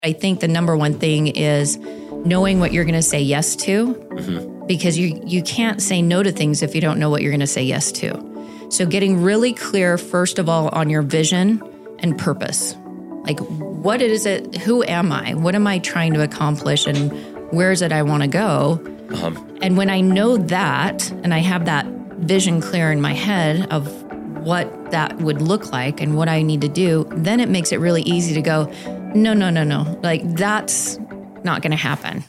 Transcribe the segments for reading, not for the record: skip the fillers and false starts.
I think the number one thing is knowing what you're going to say yes to, because you can't say no to things if you don't know what you're going to say yes to. So getting really clear, first of all, on your vision and purpose. Like, what is it? Who am I? What am I trying to accomplish? And where is it I want to go? And when I know that, and I have that vision clear in my head of what that would look like and what I need to do, then it makes it really easy to go, no. Like, that's not going to happen.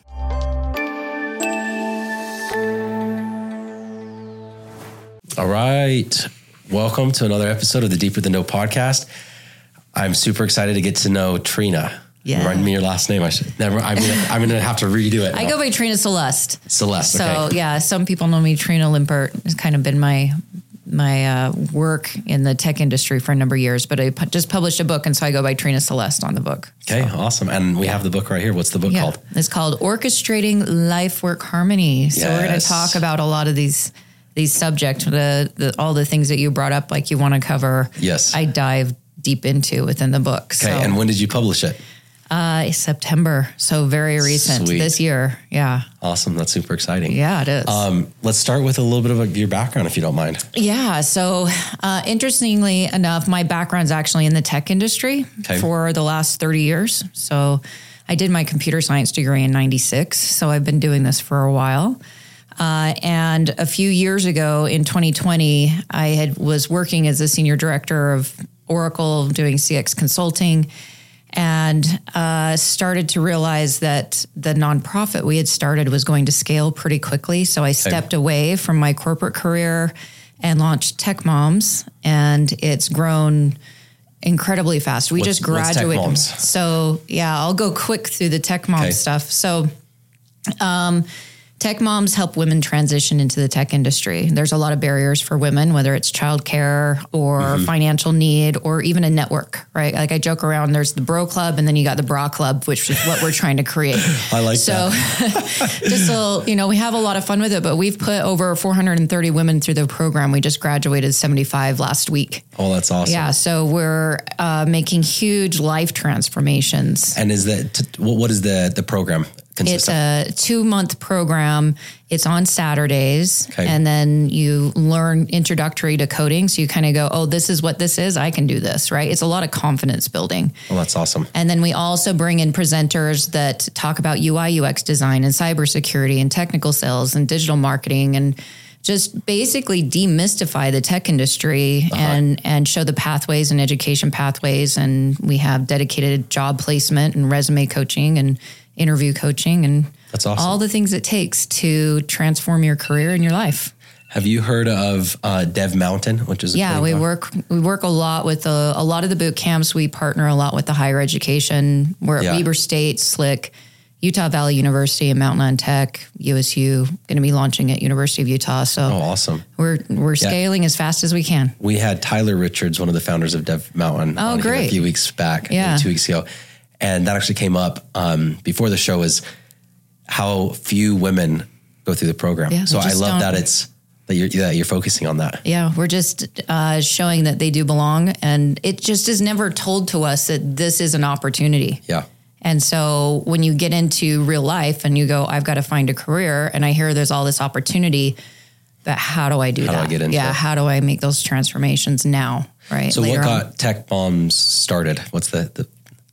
All right. Welcome to another episode of the Deeper Than Know podcast. I'm super excited to get to know Trina. Yeah. Remind me your last name. I'm going to have to redo it. I go by Trina Celeste. Celeste. So okay. yeah, some people know me Trina Limpert. It's kind of been my work in the tech industry for a number of years, but I just published a book, and so I go by Trina Celeste on the book. Okay, so. Awesome. And we have the book right here. What's the book called? It's called Orchestrating Life-Work Harmony. So we're going to talk about a lot of these subjects, all the things that you brought up, like you want to cover. Yes. I dive deep into within the book. Okay, and when did you publish it? September. So very recent. Sweet. This year. Yeah. Awesome. That's super exciting. Yeah, it is. Let's start with a little bit of your background, if you don't mind. Yeah. So interestingly enough, my background's actually in the tech industry for the last 30 years. So I did my computer science degree in 96. So I've been doing this for a while. And a few years ago in 2020, I was working as a senior director of Oracle doing CX consulting, and started to realize that the nonprofit we had started was going to scale pretty quickly. So I stepped away from my corporate career and launched Tech Moms, and it's grown incredibly fast. We just graduated. Tech Moms? So yeah, I'll go quick through the Tech Moms stuff. So Tech Moms help women transition into the tech industry. There's a lot of barriers for women, whether it's childcare or financial need or even a network, right? Like I joke around, there's the bro club and then you got the bra club, which is what we're trying to create. I like that. So just so, we have a lot of fun with it, but we've put over 430 women through the program. We just graduated 75 last week. Oh, that's awesome. Yeah. So we're making huge life transformations. And what is the program? It's a 2-month program. It's on Saturdays. And then you learn introductory to coding. So you kind of go, oh, this is what this is. I can do this, right? It's a lot of confidence building. Oh, that's awesome. And then we also bring in presenters that talk about UI, UX design and cybersecurity and technical sales and digital marketing and just basically demystify the tech industry and show the pathways and education pathways. And we have dedicated job placement and resume coaching and interview coaching and that's awesome. All the things it takes to transform your career and your life. Have you heard of Dev Mountain, which is we work a lot with a lot of the boot camps. We partner a lot with the higher education. We're at Weber State, SLIC, Utah Valley University, and Mountain on Tech, USU, going to be launching at University of Utah. So awesome. We're scaling as fast as we can. We had Tyler Richards, one of the founders of Dev Mountain, on here a few weeks back, 2 weeks ago. And that actually came up before the show, is how few women go through the program. Yeah, so I love that you're focusing on that. Yeah, we're just showing that they do belong. And it just is never told to us that this is an opportunity. Yeah. And so when you get into real life and you go, I've got to find a career, and I hear there's all this opportunity, but how do I do that? How do I get into it? How do I make those transformations now, right? So what got Tech Moms started? What's the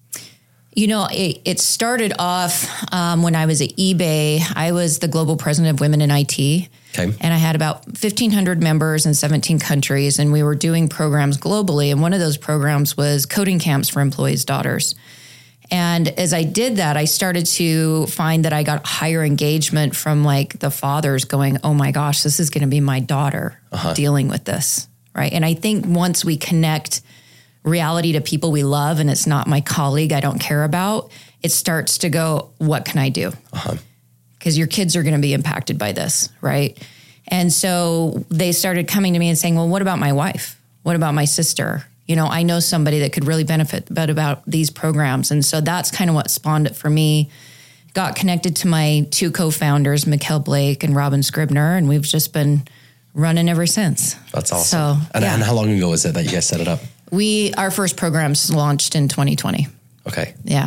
it started off when I was at eBay. I was the global president of Women in IT. And I had about 1,500 members in 17 countries, and we were doing programs globally. And one of those programs was coding camps for employees' daughters. And as I did that, I started to find that I got higher engagement from like the fathers going, oh my gosh, this is going to be my daughter dealing with this, right? And I think once we connect reality to people we love and it's not my colleague I don't care about, it starts to go, what can I do? Because your kids are going to be impacted by this, right? And so they started coming to me and saying, well, what about my wife? What about my sister? I know somebody that could really benefit about these programs. And so that's kind of what spawned it for me. Got connected to my 2 co-founders, Mikkel Blake and Robin Scribner, and we've just been running ever since. That's awesome. So, and how long ago was it that you guys set it up? Our first programs launched in 2020. Okay. Yeah.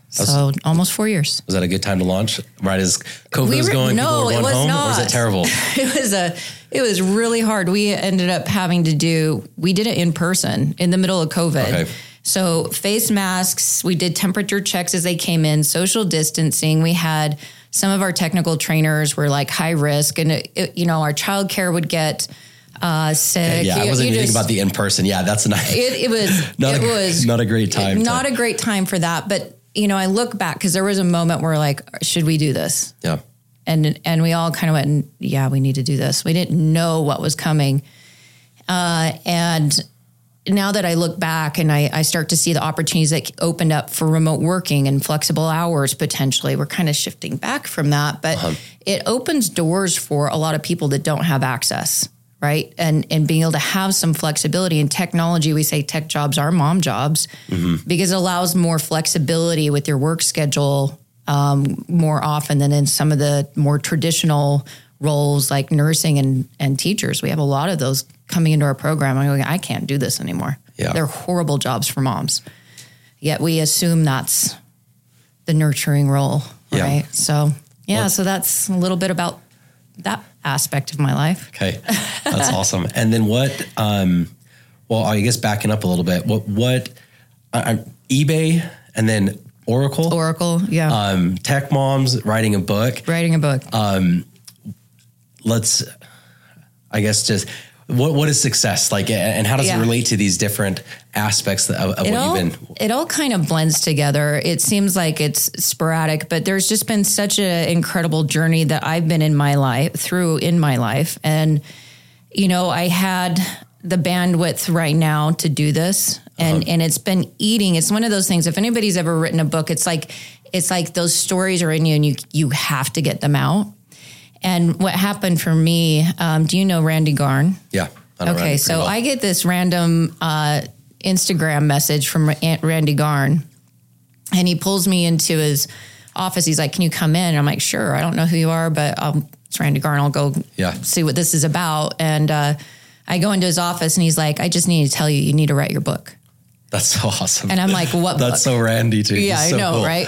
So almost 4 years. Was that a good time to launch? Right as COVID was going, people were going home? Not. Or was it terrible? It was really hard. We ended up having to we did it in person in the middle of COVID. Okay. So face masks, we did temperature checks as they came in, social distancing. We had some of our technical trainers were like high risk, and our childcare would get sick. Yeah, I wasn't even thinking about the in person. Yeah, that's nice. It was not a great time. Not a great time for that. But I look back because there was a moment where like, should we do this? Yeah, and we all kind of went, yeah, we need to do this. We didn't know what was coming, and now that I look back and I start to see the opportunities that opened up for remote working and flexible hours, potentially, we're kind of shifting back from that, but it opens doors for a lot of people that don't have access, right? And being able to have some flexibility in technology. We say tech jobs are mom jobs because it allows more flexibility with your work schedule more often than in some of the more traditional roles like nursing and teachers. We have a lot of those coming into our program. I'm going, I can't do this anymore. Yeah. They're horrible jobs for moms. Yet we assume that's the nurturing role, right? So, so that's a little bit about that aspect of my life. Okay. That's awesome. And then what, I guess backing up a little bit, what eBay and then Oracle, yeah. Tech moms writing a book. Let's, I guess, just what is success like, and how does it relate to these different aspects of what you've been? It all kind of blends together. It seems like it's sporadic, but there's just been such an incredible journey that I've been in my life. And, I had the bandwidth right now to do this, and it's been eating. It's one of those things. If anybody's ever written a book, it's like those stories are in you, and you have to get them out. And what happened for me, do you know Randy Garn? Yeah. Okay, so I get this random Instagram message from Randy Garn, and he pulls me into his office. He's like, can you come in? And I'm like, sure. I don't know who you are, but it's Randy Garn. I'll go see what this is about. And I go into his office, and he's like, I just need to tell you, you need to write your book. That's so awesome. And I'm like, what book? That's so Randy too. Yeah, I know, cool. Right?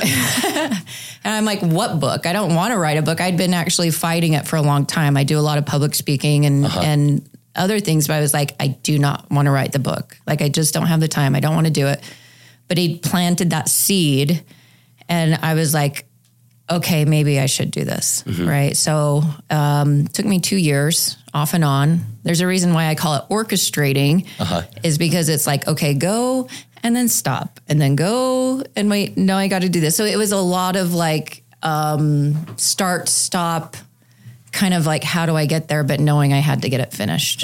And I'm like, what book? I don't want to write a book. I'd been actually fighting it for a long time. I do a lot of public speaking and other things, but I was like, I do not want to write the book. Like, I just don't have the time. I don't want to do it. But he planted that seed, and I was like, okay, maybe I should do this. Right. So, it took me 2 years off and on. There's a reason why I call it orchestrating is because it's like, okay, go and then stop and then go and wait. No, I got to do this. So it was a lot of like, start, stop, kind of like, how do I get there? But knowing I had to get it finished.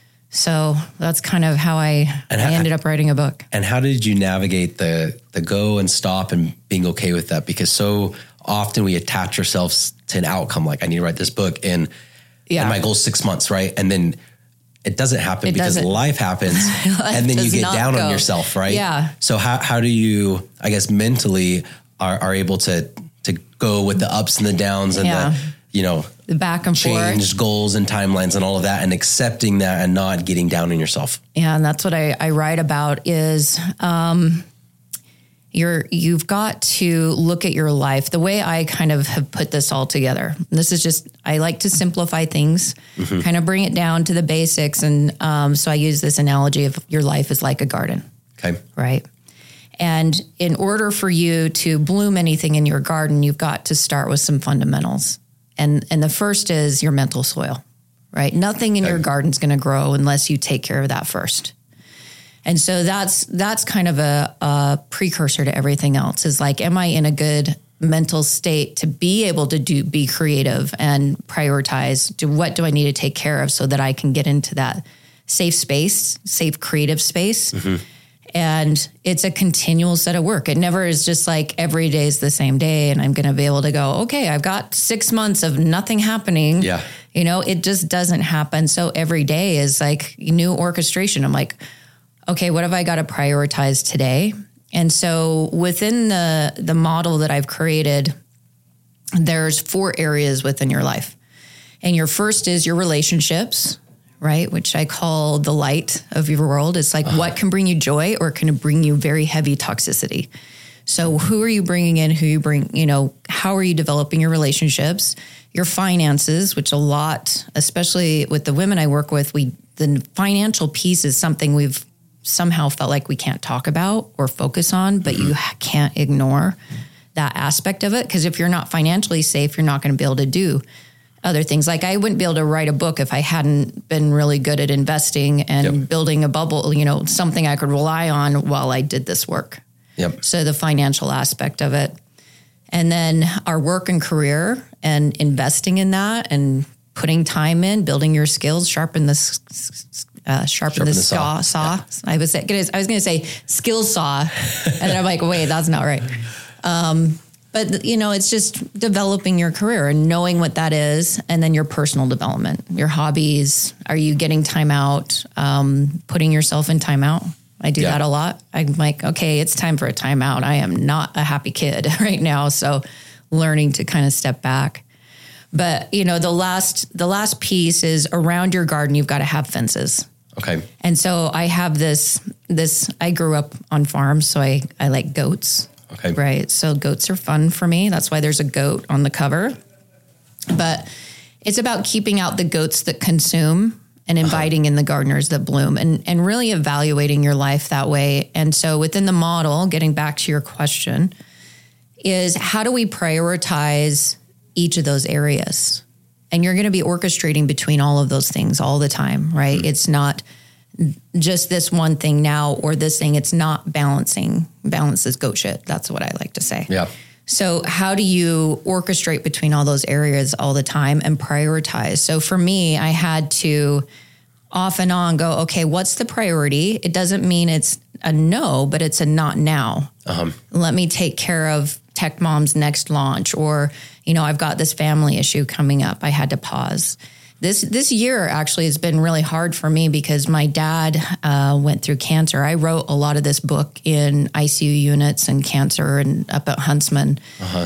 So that's kind of how I ended up writing a book. And how did you navigate the go and stop and being okay with that? Because so often we attach ourselves to an outcome. Like, I need to write this book and my goal is 6 months, right? And then it doesn't happen because life happens and then you get down on yourself, right? Yeah. So how do you, I guess, mentally are able to go with the ups and the downs and the back and changed goals and timelines and all of that, and accepting that and not getting down on yourself? Yeah. And that's what I write about is, you've got to look at your life. The way I kind of have put this all together, this is just, I like to simplify things, kind of bring it down to the basics. And so I use this analogy of your life is like a garden. Okay. Right. And in order for you to bloom anything in your garden, you've got to start with some fundamentals. And the first is your mental soil, right? Nothing in your garden's going to grow unless you take care of that first. And so that's kind of a precursor to everything else, is like, am I in a good mental state to be able to be creative and prioritize? What do I need to take care of so that I can get into that safe space, safe creative space? And it's a continual set of work. It never is just like every day is the same day and I'm going to be able to go, okay, I've got 6 months of nothing happening. Yeah. It just doesn't happen. So every day is like new orchestration. I'm like, okay, what have I got to prioritize today? And so within the model that I've created, there's 4 areas within your life. And your first is your relationships, right? Which I call the light of your world. It's like, what can bring you joy or can it bring you very heavy toxicity? So who are you bringing in, how are you developing your relationships, your finances, which a lot, especially with the women I work with, the financial piece is something we've somehow felt like we can't talk about or focus on, but you can't ignore that aspect of it. Because if you're not financially safe, you're not going to be able to do other things. Like I wouldn't be able to write a book if I hadn't been really good at investing and building a bubble, something I could rely on while I did this work. Yep. So the financial aspect of it. And then our work and career and investing in that and putting time in, building your skills, sharpen the saw. Yeah. I was going to say skill saw. And then I'm like, wait, that's not right. But it's just developing your career and knowing what that is. And then your personal development, your hobbies. Are you getting time out? Putting yourself in time out. I do that a lot. I'm like, okay, it's time for a timeout. I am not a happy kid right now. So learning to kind of step back. But, the last piece is around your garden, you've got to have fences. Okay. And so I have this, I grew up on farms, so I like goats. Okay. Right. So goats are fun for me. That's why there's a goat on the cover. But it's about keeping out the goats that consume and inviting in the gardeners that bloom and really evaluating your life that way. And so within the model, getting back to your question, is how do we prioritize each of those areas? And you're going to be orchestrating between all of those things all the time, right? Mm-hmm. It's not just this one thing now or this thing. It's not balancing. Balance is goat shit. That's what I like to say. Yeah. So how do you orchestrate between all those areas all the time and prioritize? So for me, I had to off and on go, okay, what's the priority? It doesn't mean it's a no, but it's a not now. Let me take care of Tech Mom's next launch, or, I've got this family issue coming up. I had to pause. This year actually has been really hard for me because my dad went through cancer. I wrote a lot of this book in ICU units and cancer and up at Huntsman,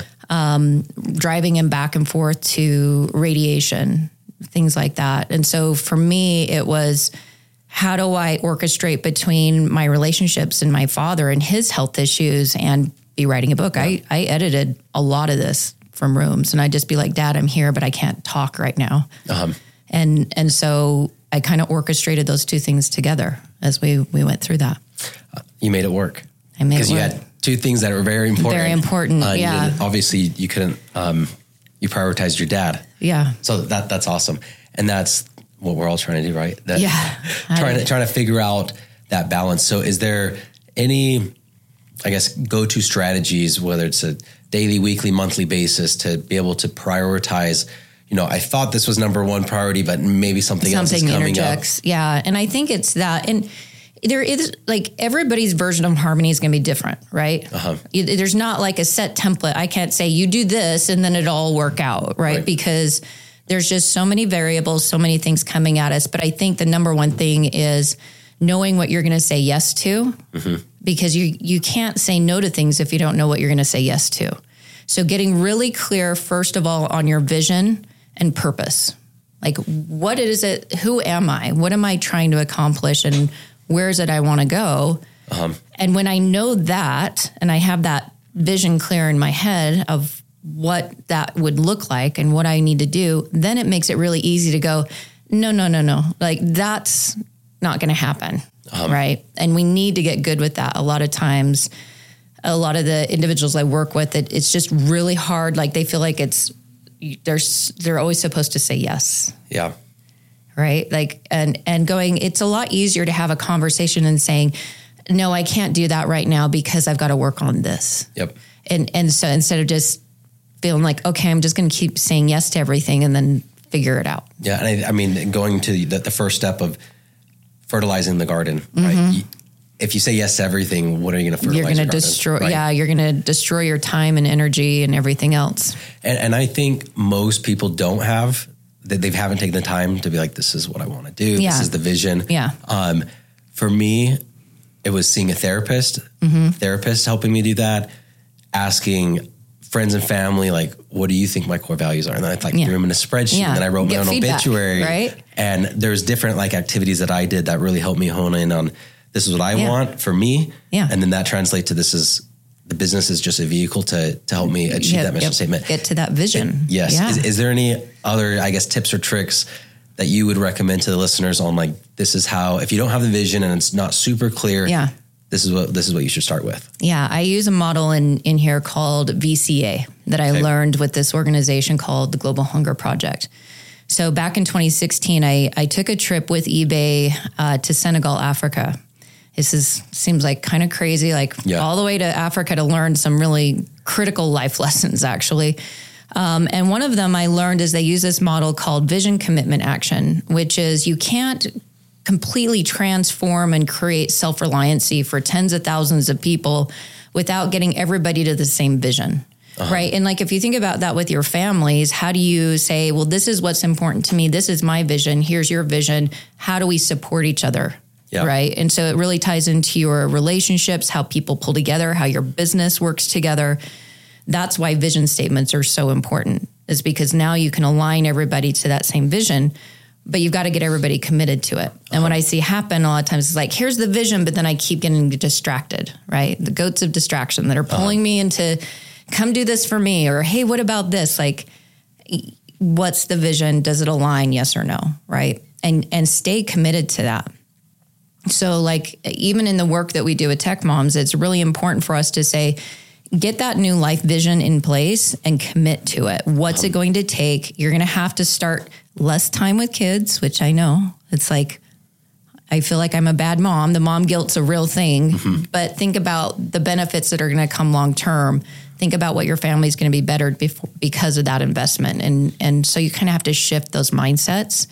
driving him back and forth to radiation, things like that. And so for me, it was, how do I orchestrate between my relationships and my father and his health issues and be writing a book? Yeah. I edited a lot of this from rooms, and I'd just be like, Dad, I'm here, but I can't talk right now. And so I kind of orchestrated those two things together as we went through that. You made it work. I made it work. Because you had two things that were very important. Very important, yeah. Obviously, you couldn't, you prioritized your dad. Yeah. So that's awesome. And that's what we're all trying to do, right? Trying to figure out that balance. So is there any, I guess, go-to strategies, whether it's a daily, weekly, monthly basis, to be able to prioritize, I thought this was number one priority, but maybe something else is coming interjects. up. Yeah. And I think it's that. And there is, like, everybody's version of harmony is going to be different, right? There's not like a set template. I can't say you do this and then it'll all work out, right? Because there's just so many variables, so many things coming at us. But I think the number one thing is knowing what you're going to say yes to, because you can't say no to things if you don't know what you're going to say yes to. So getting really clear, first of all, on your vision and purpose. Like, what is it? Who am I? What am I trying to accomplish? And where is it I want to go? And when I know that, and I have that vision clear in my head of what that would look like and what I need to do, then it makes it really easy to go, no. Like, that's not going to happen, right? And we need to get good with that. A lot of times, a lot of the individuals I work with, it's just really hard. Like, they feel like they're always supposed to say yes. Yeah. Right. Like, and going, it's a lot easier to have a conversation and saying, no, I can't do that right now because I've got to work on this. Yep. And so instead of just feeling like, okay, I'm just going to keep saying yes to everything and then figure it out. Yeah. And I mean, going to the first step of fertilizing the garden, right? If you say yes to everything, what are you going to fertilize? You're going to destroy. Right? Yeah. You're going to destroy your time and energy and everything else. And I think most people don't have that. They haven't taken the time to be like, this is what I want to do. Yeah. This is the vision. Yeah. For me, it was seeing a therapist, therapist helping me do that, asking friends and family, like, what do you think my core values are? And then I threw them in a spreadsheet, and then I wrote my own obituary. Right. And there's different like activities that I did that really helped me hone in on, this is what I want for me. Yeah. And then that translates to this is the business is just a vehicle to help me achieve that mission statement. Get to that vision. Yes. Yeah. Is there any other, I guess, tips or tricks that you would recommend to the listeners on, like, this is how, if you don't have the vision and it's not super clear, this is what you should start with? Yeah. I use a model in here called VCA that I learned with this organization called the Global Hunger Project. So back in 2016, I took a trip with eBay to Senegal, Africa. Seems like kind of crazy, all the way to Africa to learn some really critical life lessons, actually. And one of them I learned is they use this model called vision, commitment, action, which is you can't completely transform and create self-reliancy for tens of thousands of people without getting everybody to the same vision. Right. And if you think about that with your families, how do you say, well, this is what's important to me. This is my vision. Here's your vision. How do we support each other? Yep. Right. And so it really ties into your relationships, how people pull together, how your business works together. That's why vision statements are so important, is because now you can align everybody to that same vision, but you've got to get everybody committed to it. And what I see happen a lot of times is here's the vision, but then I keep getting distracted, right? The goats of distraction that are pulling me into come do this for me, or, hey, what about this? What's the vision? Does it align? Yes or no? Right. And stay committed to that. So even in the work that we do with Tech Moms, it's really important for us to say, get that new life vision in place and commit to it. What's it going to take? You're going to have to start less time with kids, which I know it's I feel like I'm a bad mom. The mom guilt's a real thing, but think about the benefits that are going to come long-term. Think about what your family's going to be better because of that investment. And so you kind of have to shift those mindsets.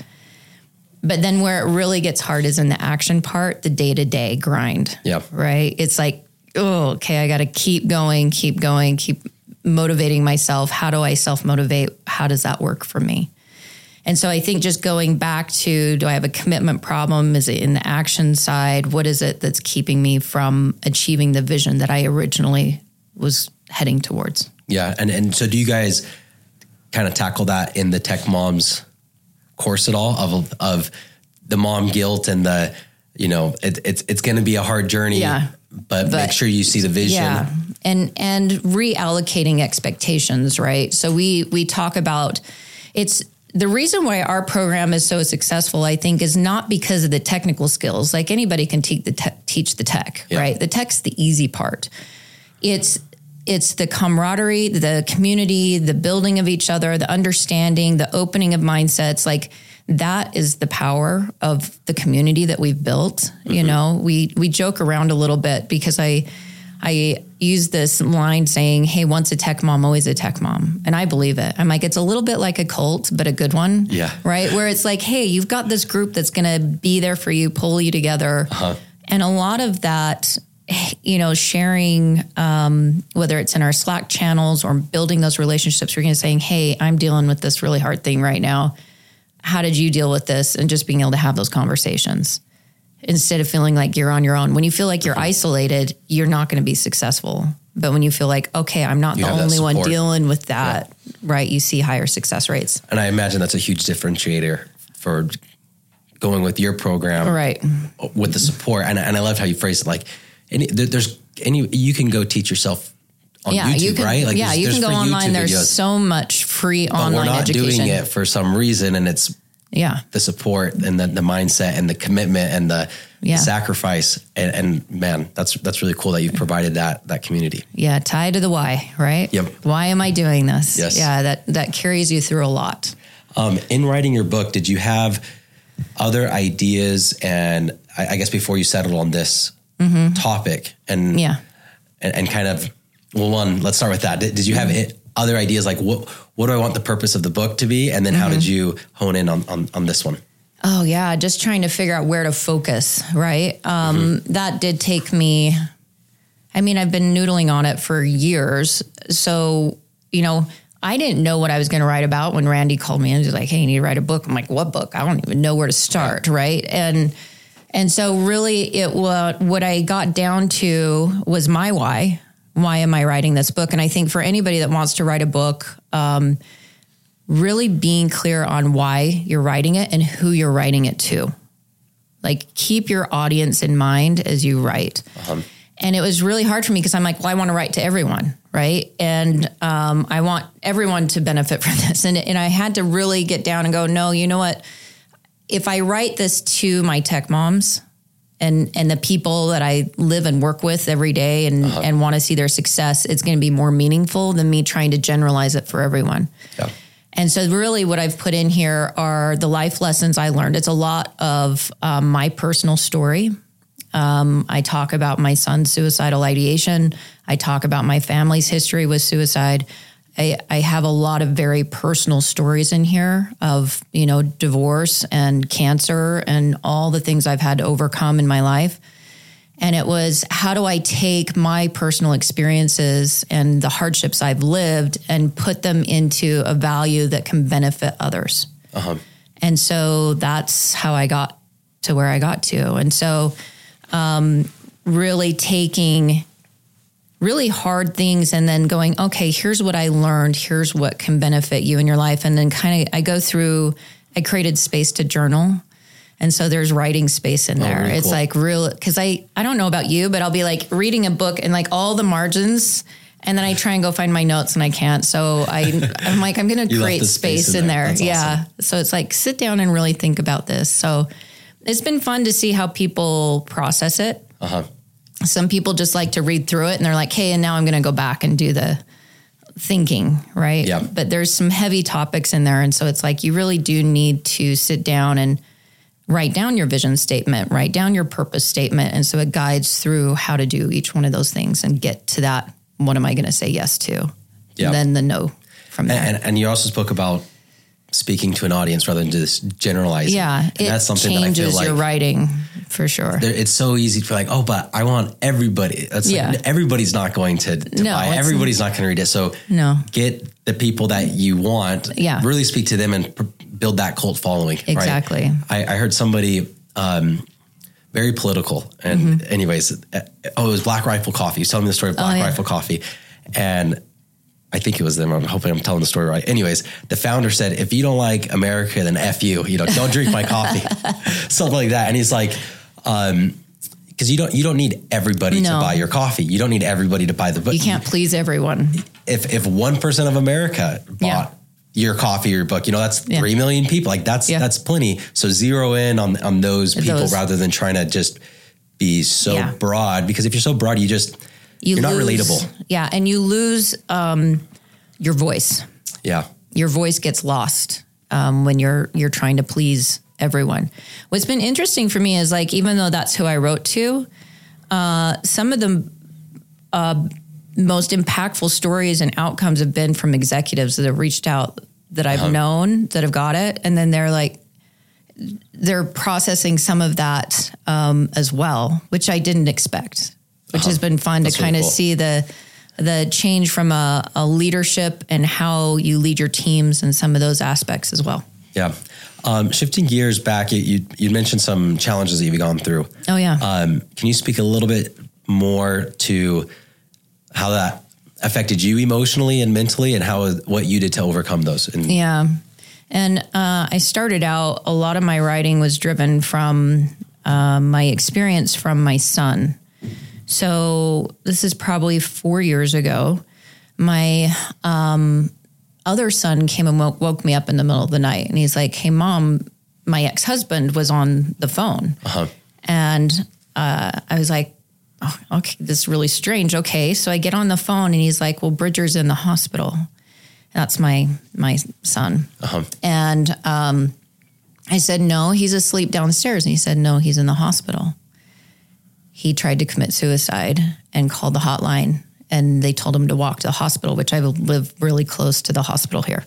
But then where it really gets hard is in the action part, the day-to-day grind. Yeah. Right? It's okay, I got to keep going, keep motivating myself. How do I self-motivate? How does that work for me? And so I think just going back to, do I have a commitment problem? Is it in the action side? What is it that's keeping me from achieving the vision that I originally was heading towards? Yeah. And so do you guys kind of tackle that in the Tech Moms course at all, of the mom guilt and the, it's going to be a hard journey, but make sure you see the vision. Yeah. And reallocating expectations, right? So we talk about, it's the reason why our program is so successful, I think, is not because of the technical skills. Anybody can teach the tech, right? The tech's the easy part. It's the camaraderie, the community, the building of each other, the understanding, the opening of mindsets. That is the power of the community that we've built. We joke around a little bit because I use this line saying, hey, once a tech mom, always a tech mom. And I believe it. I'm it's a little bit like a cult, but a good one. Yeah. Right. Where it's hey, you've got this group that's going to be there for you, pull you together. And a lot of that, sharing, whether it's in our Slack channels or building those relationships, we're going to saying, hey, I'm dealing with this really hard thing right now. How did you deal with this? And just being able to have those conversations instead of feeling like you're on your own. When you feel like you're isolated, you're not going to be successful. But when you feel okay, I'm not the only one dealing with that, right? You see higher success rates. And I imagine that's a huge differentiator for going with your program, right? With the support. And I loved how you phrased it. You can go teach yourself on YouTube, right? You can go online. There's so much free online education. We're not doing it for some reason, and it's the support and the mindset and the commitment and the sacrifice. And man, that's really cool that you've provided that community. Yeah, tied to the why, right? Yep. Why am I doing this? Yes. Yeah, that carries you through a lot. In writing your book, did you have other ideas? And I guess before you settled on this topic and kind of, well, one, let's start with that. Did you have other ideas what do I want the purpose of the book to be? And then how did you hone in on this one? Oh yeah. Just trying to figure out where to focus. Right. That did take me, I've been noodling on it for years. So, I didn't know what I was going to write about when Randy called me and was hey, you need to write a book. I'm what book? I don't even know where to start. Right. And so really what I got down to was my why. Why am I writing this book? And I think for anybody that wants to write a book, really being clear on why you're writing it and who you're writing it to. Keep your audience in mind as you write. And it was really hard for me because I'm like, well, I want to write to everyone, right? And I want everyone to benefit from this. And I had to really get down and go, no, you know what? If I write this to my tech moms and the people that I live and work with every day and want to see their success, it's going to be more meaningful than me trying to generalize it for everyone. Yeah. And so really what I've put in here are the life lessons I learned. It's a lot of my personal story. I talk about my son's suicidal ideation. I talk about my family's history with suicide. I have a lot of very personal stories in here of, divorce and cancer and all the things I've had to overcome in my life. And it was, how do I take my personal experiences and the hardships I've lived and put them into a value that can benefit others? And so that's how I got to where I got to. And so really taking really hard things and then going, okay, here's what I learned. Here's what can benefit you in your life. And then I created space to journal. And so there's writing space in there. Really it's cool. Like real, because I don't know about you, but I'll be like reading a book and like all the margins, and then I try and go find my notes and I can't. So I'm like, I'm going to create space in there. That's awesome. So it's like, sit down and really think about this. So it's been fun to see how people process it. Some people just like to read through it and they're like, hey, and now I'm going to go back and do the thinking, right? Yeah. But there's some heavy topics in there. And so it's like, you really do need to sit down and write down your vision statement, write down your purpose statement. And so it guides through how to do each one of those things and get to that. What am I going to say yes to? Yeah. And then the no from there. And you also spoke about speaking to an audience rather than just generalizing. Yeah. And that's something that I feel like your writing for sure. It's so easy to feel like, oh, but I want everybody. That's like, everybody's not going to buy. Everybody's not going to read it. So get the people that you want, really speak to them and build that cult following. Exactly. Right? I heard somebody, very political. And anyways, it was Black Rifle Coffee. He was telling me the story of Black Rifle Coffee. And I think it was them. I'm hoping I'm telling the story right. Anyways, the founder said, if you don't like America, then F you, don't drink my coffee, something like that. And he's like, because you don't need everybody to buy your coffee. You don't need everybody to buy the book. You can't please everyone. If 1% of America bought your coffee or your book, that's 3 million people. Like that's plenty. So zero in on those people rather than trying to just be so broad, because if you're so broad, you're not relatable. Yeah. And you lose your voice. Yeah. Your voice gets lost when you're trying to please everyone. What's been interesting for me is like, even though that's who I wrote to, some of the most impactful stories and outcomes have been from executives that have reached out that I've known that have got it. And then they're processing some of that as well, which I didn't expect. Which has been fun to kind of see the change from a leadership and how you lead your teams and some of those aspects as well. Yeah. Shifting gears back, you mentioned some challenges that you've gone through. Oh, yeah. Can you speak a little bit more to how that affected you emotionally and mentally, and what you did to overcome those? And I started out, a lot of my writing was driven from my experience from my son. So this is probably 4 years ago. My other son came and woke me up in the middle of the night, and he's like, hey, Mom, my ex-husband was on the phone. And I was like, oh, okay, this is really strange. Okay. So I get on the phone and he's like, well, Bridger's in the hospital. That's my son. And I said, no, he's asleep downstairs. And he said, no, he's in the hospital. He tried to commit suicide and called the hotline, and they told him to walk to the hospital, which I live really close to the hospital here.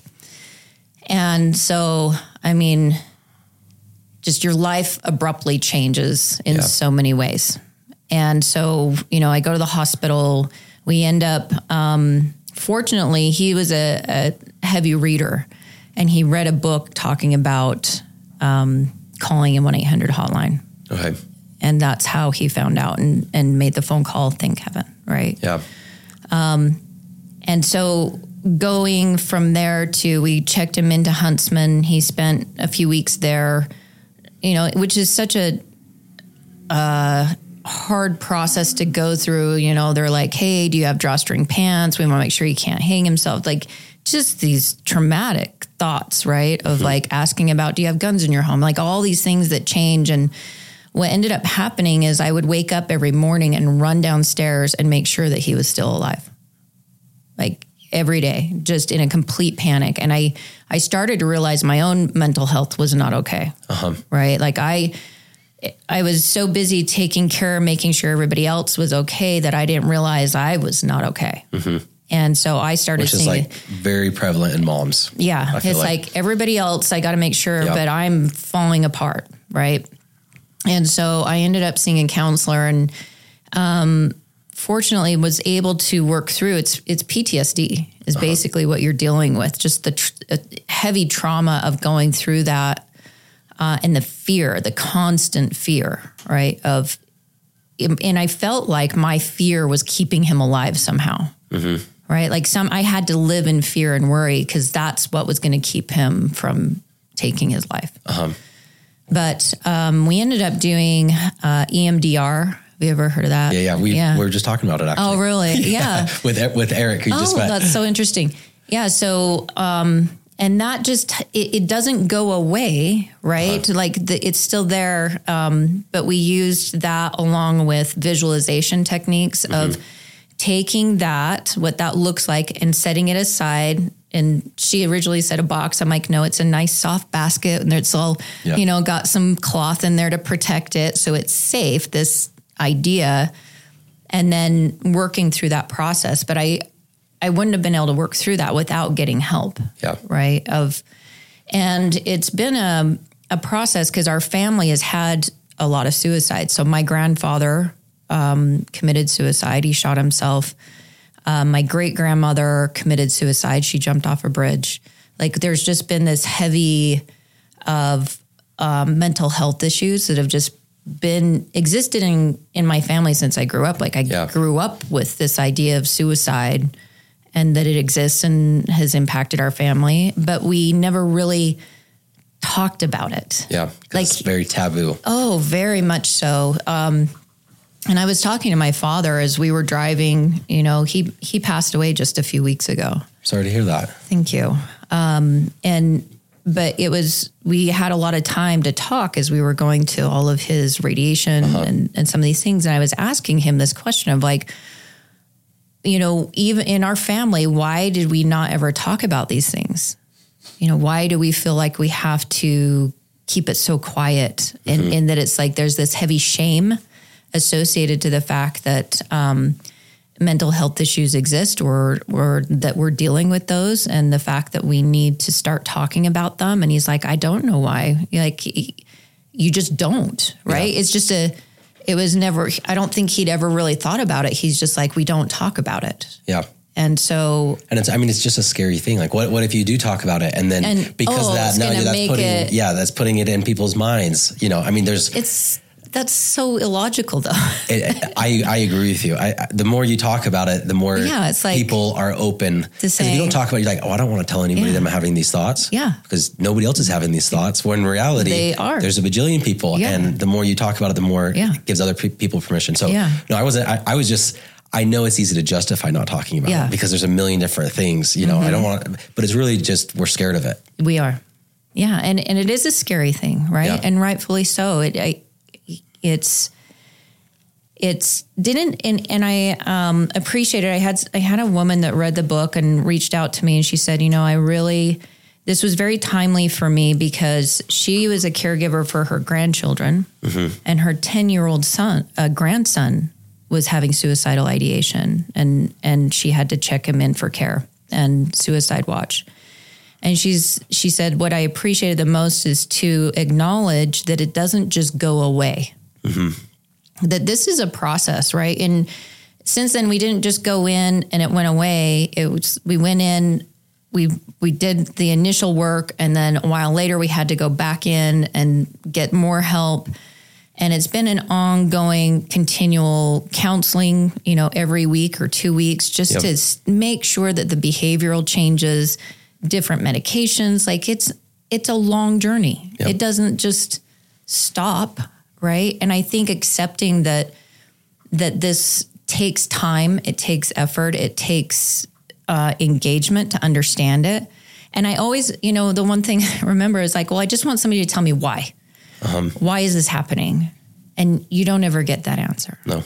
And so, I mean, just your life abruptly changes in so many ways. And so, I go to the hospital. We end up, fortunately, he was a heavy reader, and he read a book talking about calling a 1-800 hotline. Okay. And that's how he found out and made the phone call, thank heaven, right? Yeah. And so going from there we checked him into Huntsman. He spent a few weeks there, which is such a hard process to go through. You know, they're like, hey, do you have drawstring pants? We want to make sure he can't hang himself. Like just these traumatic thoughts, right? Of like asking about, do you have guns in your home? Like all these things that change. And what ended up happening is I would wake up every morning and run downstairs and make sure that he was still alive. Like every day, just in a complete panic. And I started to realize my own mental health was not okay. Right? Like I was so busy taking care of making sure everybody else was okay that I didn't realize I was not okay. And so I started seeing, which is like very prevalent in moms. Yeah. It's like everybody else, I got to make sure, but I'm falling apart. Right. And so I ended up seeing a counselor and, fortunately was able to work through it's PTSD is basically what you're dealing with. Just the heavy trauma of going through that, and the fear, the constant fear, right? And I felt like my fear was keeping him alive somehow. Right? Like I had to live in fear and worry because that's what was going to keep him from taking his life. But we ended up doing EMDR. Have you ever heard of that? Yeah. We were just talking about it actually. Oh, really? Yeah. with Eric, who just met. That's so interesting. Yeah. So, and that just, it doesn't go away, right? Like it's still there. But we used that along with visualization techniques of taking what that looks like and setting it aside. And she originally said a box. I'm like, no, it's a nice soft basket. And it's all, got some cloth in there to protect it. So it's safe, this idea. And then working through that process. But I wouldn't have been able to work through that without getting help. Yeah. Right. And it's been a process because our family has had a lot of suicides. So my grandfather, committed suicide. He shot himself. My great grandmother committed suicide. She jumped off a bridge. Like there's just been this heavy of mental health issues that have just been existed in my family since I grew up. Like I grew up with this idea of suicide and that it exists and has impacted our family, but we never really talked about it. Yeah. Like it's very taboo. Oh, very much so. And I was talking to my father as we were driving, he passed away just a few weeks ago. Sorry to hear that. Thank you. But we had a lot of time to talk as we were going to all of his radiation and some of these things. And I was asking him this question of like, even in our family, why did we not ever talk about these things? Why do we feel like we have to keep it so quiet and that it's like, there's this heavy shame associated to the fact that mental health issues exist or that we're dealing with those and the fact that we need to start talking about them. And he's like, I don't know why. Like, you just don't, right? Yeah. It's just it was never, I don't think he'd ever really thought about it. He's just like, we don't talk about it. Yeah. And so, it's just a scary thing. Like what if you do talk about it and then because that's putting it in people's minds, that's so illogical, though. I agree with you. The more you talk about it, the more it's like people are open. Because if you don't talk about it, you're like, I don't want to tell anybody that I'm having these thoughts. Yeah. Because nobody else is having these thoughts. When in reality, they are. There's a bajillion people. Yeah. And the more you talk about it, the more it gives other people permission. So, I know it's easy to justify not talking about it because there's a million different things, I don't want to, but it's really just, we're scared of it. We are. Yeah. And it is a scary thing, right? Yeah. And rightfully so. It's didn't, and I appreciate it. I had a woman that read the book and reached out to me and she said, this was very timely for me because she was a caregiver for her grandchildren and her 10-year-old grandson was having suicidal ideation and she had to check him in for care and suicide watch. And she said, what I appreciated the most is to acknowledge that it doesn't just go away. That this is a process, right? And since then, we didn't just go in and it went away. We went in, we did the initial work, and then a while later, we had to go back in and get more help. And it's been an ongoing, continual counseling, every week or 2 weeks, just to make sure that the behavioral changes, different medications, like it's a long journey. Yep. It doesn't just stop. Right. And I think accepting that that this takes time, it takes effort, it takes engagement to understand it. And I always, the one thing I remember is like, well, I just want somebody to tell me why. Why is this happening? And you don't ever get that answer. No.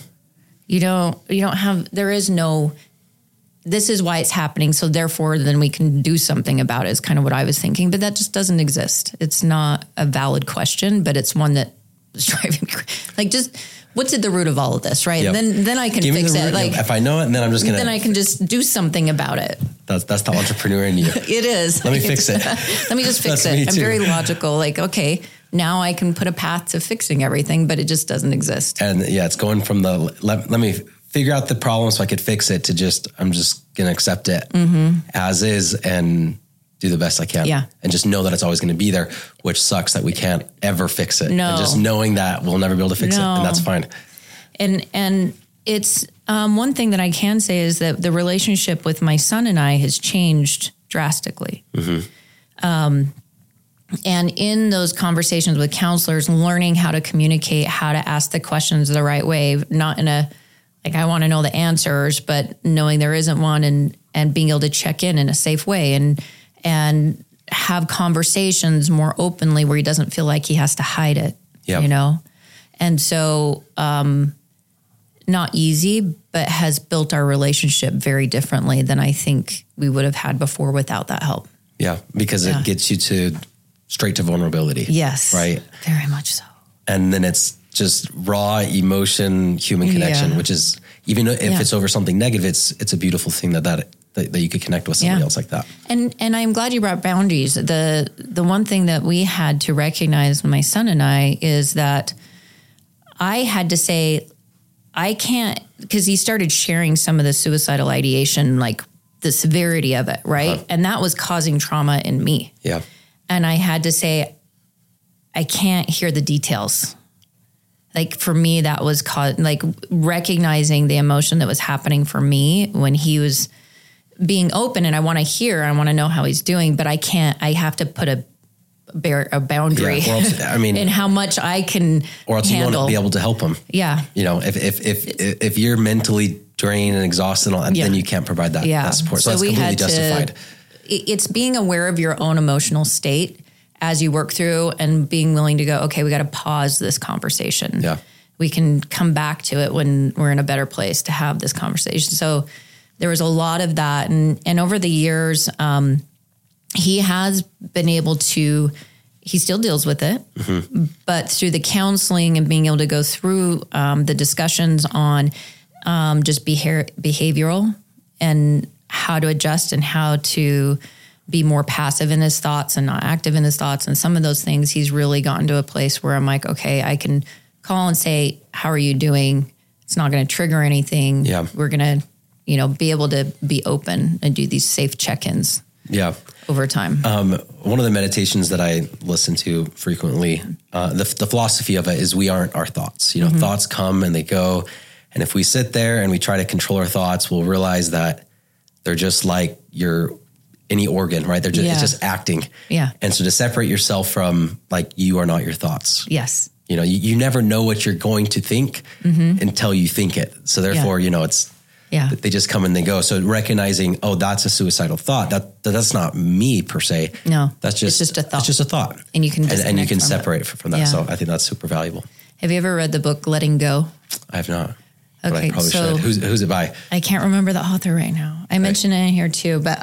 There is no, this is why it's happening. So therefore, then we can do something about it is kind of what I was thinking. But that just doesn't exist. It's not a valid question, but it's one that is driving me like, just what's at the root of all of this, right? Yep. Then I can fix it. Like, if I know it, then I'm just gonna. Then I can just do something about it. That's the entrepreneur in you. It is. Let me fix it. Let me just fix it. I'm very logical. Like, okay, now I can put a path to fixing everything, but it just doesn't exist. And it's going from let me figure out the problem so I could fix it to I'm just gonna accept it as is and do the best I can. Yeah. And just know that it's always going to be there, which sucks that we can't ever fix it. No. And just knowing that we'll never be able to fix it. And that's fine. And it's one thing that I can say is that the relationship with my son and I has changed drastically. And in those conversations with counselors, learning how to communicate, how to ask the questions the right way, not in a, like, I want to know the answers, but knowing there isn't one and being able to check in a safe way and have conversations more openly where he doesn't feel like he has to hide it, And so, not easy, but has built our relationship very differently than I think we would have had before without that help. Yeah, because it gets you straight to vulnerability. Yes. Right? Very much so. And then it's just raw emotion, human connection, which is, even if it's over something negative, it's a beautiful thing that you could connect with somebody else like that. And I'm glad you brought boundaries. The one thing that we had to recognize, my son and I, is that I had to say, I can't, because he started sharing some of the suicidal ideation, like the severity of it, right? And that was causing trauma in me. Yeah. And I had to say, I can't hear the details. Like, for me, that was like recognizing the emotion that was happening for me when he was being open, and I want to hear, I want to know how he's doing, but I can't, I have to put a boundary in how much I can or else handle. You won't be able to help him. Yeah. If you're mentally drained and exhausted, then you can't provide that support. So that's completely justified. It's being aware of your own emotional state as you work through and being willing to go, okay, we got to pause this conversation. Yeah. We can come back to it when we're in a better place to have this conversation. So there was a lot of that. And over the years, he has been able to, he still deals with it, but through the counseling and being able to go through the discussions on just behavioral and how to adjust and how to be more passive in his thoughts and not active in his thoughts. And some of those things, he's really gotten to a place where I'm like, okay, I can call and say, how are you doing? It's not going to trigger anything. Yeah. We're going to, be able to be open and do these safe check-ins. Yeah. Over time. One of the meditations that I listen to frequently, the philosophy of it is we aren't our thoughts. Thoughts come and they go. And if we sit there and we try to control our thoughts, we'll realize that they're just like any organ, right? It's just acting. Yeah. And so to separate yourself from, like, you are not your thoughts. Yes. You never know what you're going to think until you think it. So therefore, it's, they just come and they go. So recognizing, that's a suicidal thought. That's not me per se. No, that's just a thought. It's just a thought. And you can separate from that. Yeah. So I think that's super valuable. Have you ever read the book Letting Go? I have not. Okay, but I probably should. Who's it by? I can't remember the author right now. I mentioned it in here too, but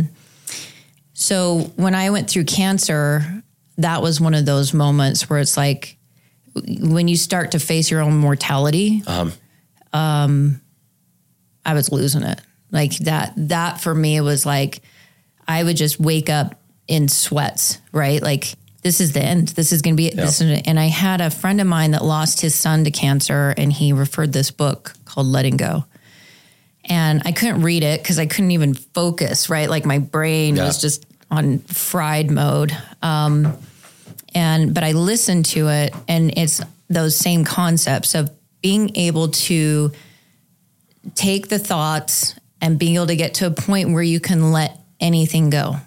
so when I went through cancer, that was one of those moments where it's like when you start to face your own mortality. I was losing it. Like that for me, it was like, I would just wake up in sweats, right? Like, this is the end. This is going to be it. And I had a friend of mine that lost his son to cancer, and he referred this book called Letting Go. And I couldn't read it because I couldn't even focus, right? Like, my brain was just on fried mode. But I listened to it, and it's those same concepts of being able to take the thoughts and being able to get to a point where you can let anything go.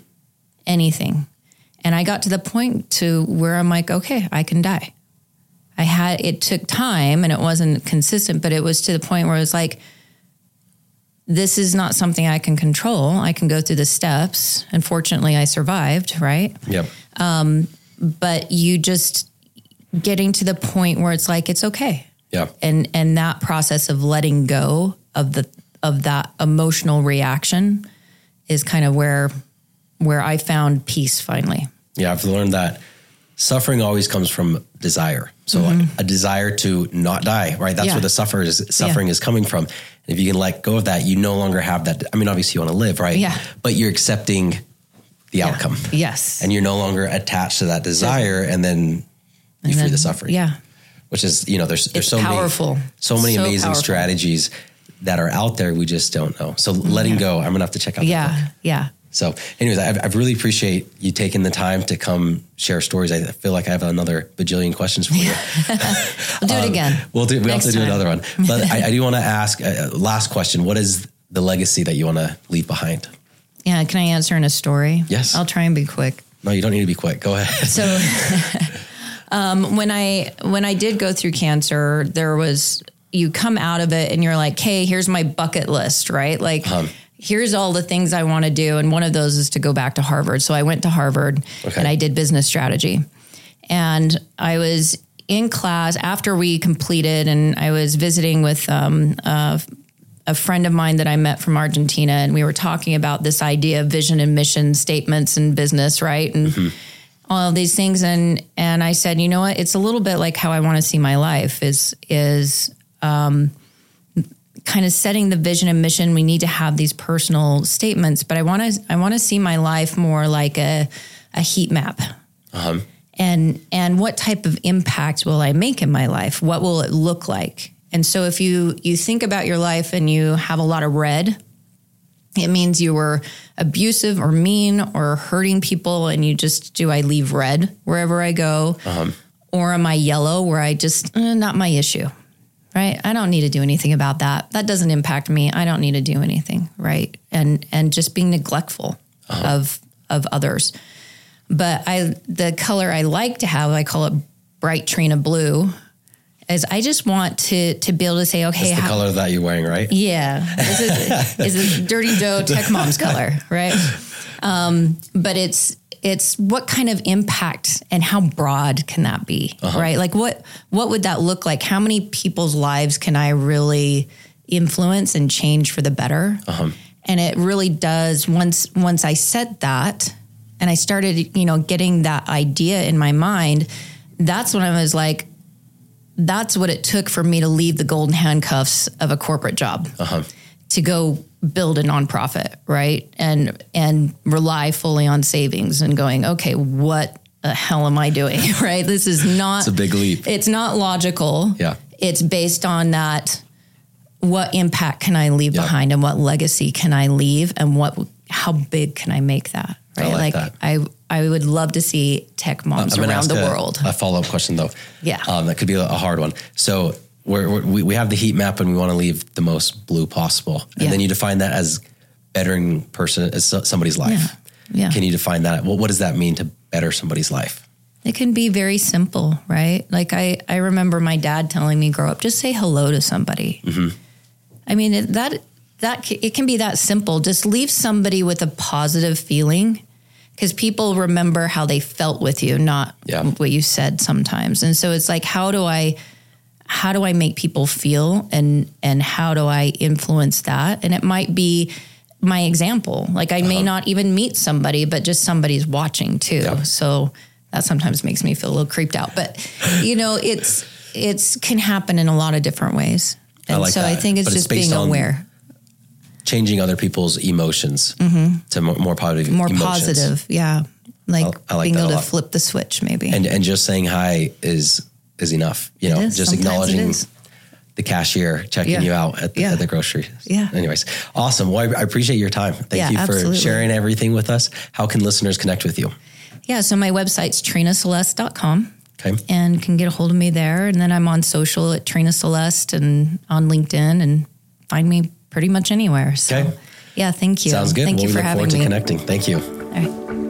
Anything. And I got to the point to where I'm like, okay, I can die. it took time and it wasn't consistent, but it was to the point where it was like, this is not something I can control. I can go through the steps. And fortunately I survived. Right. Yep. But you just getting to the point where it's like, it's okay. Yeah. And that process of letting go of that emotional reaction is kind of where I found peace finally. Yeah. I've learned that suffering always comes from desire. So like a desire to not die, right? That's where the suffering is coming from. And if you can let go of that, you no longer have that. I mean, obviously you want to live, right? Yeah. But you're accepting the outcome. Yes. And you're no longer attached to that desire, and then you free the suffering. Yeah. Which is, there's so powerful. So many amazing strategies that are out there. We just don't know. So letting go, I'm going to have to check out that book. Yeah. So anyways, I really appreciate you taking the time to come share stories. I feel like I have another bajillion questions for you. We'll do it again. We'll have to do another one. But I do want to ask last question. What is the legacy that you want to leave behind? Yeah. Can I answer in a story? Yes. I'll try and be quick. No, you don't need to be quick. Go ahead. So when I did go through cancer, you come out of it and you're like, hey, here's my bucket list, right? Like, here's all the things I want to do. And one of those is to go back to Harvard. So I went to Harvard and I did business strategy. And I was in class after we completed, and I was visiting with a friend of mine that I met from Argentina. And we were talking about this idea of vision and mission statements in business, right? And all of these things. And I said, you know what? It's a little bit like how I want to see my life is kind of setting the vision and mission. We need to have these personal statements, but I want to see my life more like a heat map. And what type of impact will I make in my life? What will it look like? And so if you think about your life and you have a lot of red, it means you were abusive or mean or hurting people, and you just, do I leave red wherever I go? Or am I yellow where I just, not my issue? Right. I don't need to do anything about that. That doesn't impact me. I don't need to do anything. Right. And just being neglectful of others. But the color I like to have, I call it bright Trina blue, is I just want to be able to say, okay. That's the color that you're wearing, right? Yeah. This is Dirty Dough Tech Mom's color. Right. But it's what kind of impact and how broad can that be, right? Like what would that look like? How many people's lives can I really influence and change for the better? And it really does. Once I said that and I started, getting that idea in my mind, that's when I was like, that's what it took for me to leave the golden handcuffs of a corporate job to go build a nonprofit, right? And rely fully on savings and going, okay, what the hell am I doing? Right? This is not, it's a big leap. It's not logical. Yeah. It's based on that. What impact can I leave behind, and what legacy can I leave, and how big can I make that? Right. I like that. I would love to see tech moms around the world. A follow-up question though. Yeah. That could be a hard one. So we have the heat map and we want to leave the most blue possible. And then you define that as bettering somebody's life. Yeah. Can you define that? Well, what does that mean to better somebody's life? It can be very simple, right? Like I remember my dad telling me, grow up, just say hello to somebody. I mean, it can be that simple. Just leave somebody with a positive feeling, because people remember how they felt with you, not what you said sometimes. And so it's like, how do I make people feel, and how do I influence that? And it might be my example. Like I may not even meet somebody, but just somebody's watching too. Yeah. So that sometimes makes me feel a little creeped out, but it's can happen in a lot of different ways. And I think it's just being aware. Changing other people's emotions to more positive emotions. Positive. Yeah. Like, I like being able to lot. flip the switch maybe. And just saying hi is enough, just sometimes acknowledging the cashier checking you out at the grocery. Yeah. Anyways, awesome. Well, I appreciate your time. Thank you for sharing everything with us. How can listeners connect with you? Yeah. So my website's trinaceleste.com. Okay. And can get a hold of me there. And then I'm on social at Trina Celeste and on LinkedIn, and find me pretty much anywhere. So, yeah, thank you. Sounds good. Thank you for having me. We look forward to connecting. Thank you. All right.